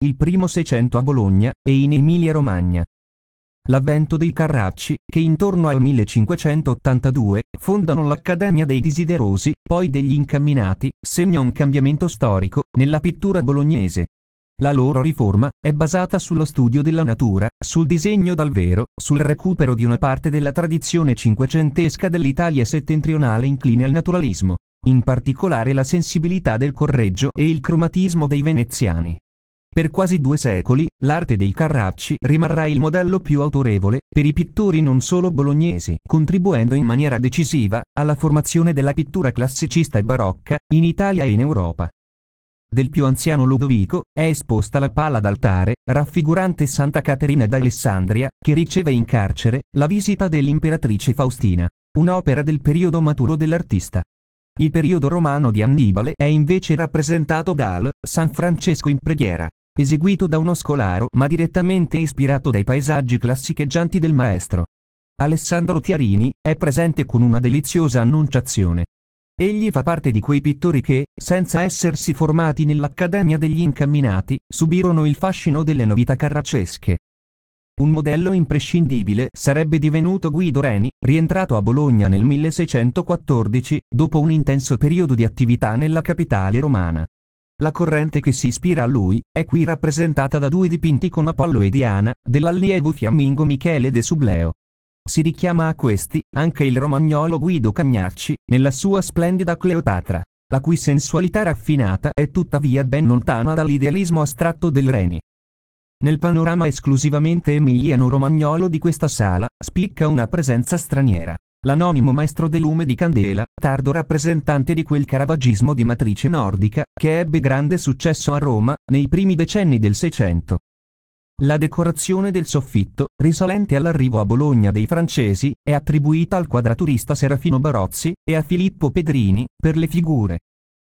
il primo Seicento a Bologna e in Emilia-Romagna. L'avvento dei Carracci, che intorno al 1582 fondano l'Accademia dei Desiderosi, poi degli Incamminati, segna un cambiamento storico nella pittura bolognese. La loro riforma è basata sullo studio della natura, sul disegno dal vero, sul recupero di una parte della tradizione cinquecentesca dell'Italia settentrionale incline al naturalismo, in particolare la sensibilità del Correggio e il cromatismo dei veneziani. Per quasi 2 secoli, l'arte dei Carracci rimarrà il modello più autorevole per i pittori non solo bolognesi, contribuendo in maniera decisiva alla formazione della pittura classicista e barocca in Italia e in Europa. Del più anziano Ludovico è esposta la pala d'altare, raffigurante Santa Caterina d'Alessandria, che riceve in carcere la visita dell'imperatrice Faustina, un'opera del periodo maturo dell'artista. Il periodo romano di Annibale è invece rappresentato dal San Francesco in preghiera, eseguito da uno scolaro ma direttamente ispirato dai paesaggi classicheggianti del maestro. Alessandro Tiarini è presente con una deliziosa Annunciazione. Egli fa parte di quei pittori che, senza essersi formati nell'Accademia degli Incamminati, subirono il fascino delle novità carraccesche. Un modello imprescindibile sarebbe divenuto Guido Reni, rientrato a Bologna nel 1614, dopo un intenso periodo di attività nella capitale romana. La corrente che si ispira a lui è qui rappresentata da 2 dipinti con Apollo e Diana, dell'allievo fiammingo Michele de Subleo. Si richiama a questi anche il romagnolo Guido Cagnacci, nella sua splendida Cleopatra, la cui sensualità raffinata è tuttavia ben lontana dall'idealismo astratto del Reni. Nel panorama esclusivamente emiliano-romagnolo di questa sala, spicca una presenza straniera. L'anonimo maestro de lume di Candela, tardo rappresentante di quel caravaggismo di matrice nordica, che ebbe grande successo a Roma, nei primi decenni del Seicento. La decorazione del soffitto, risalente all'arrivo a Bologna dei francesi, è attribuita al quadraturista Serafino Barozzi e a Filippo Pedrini, per le figure.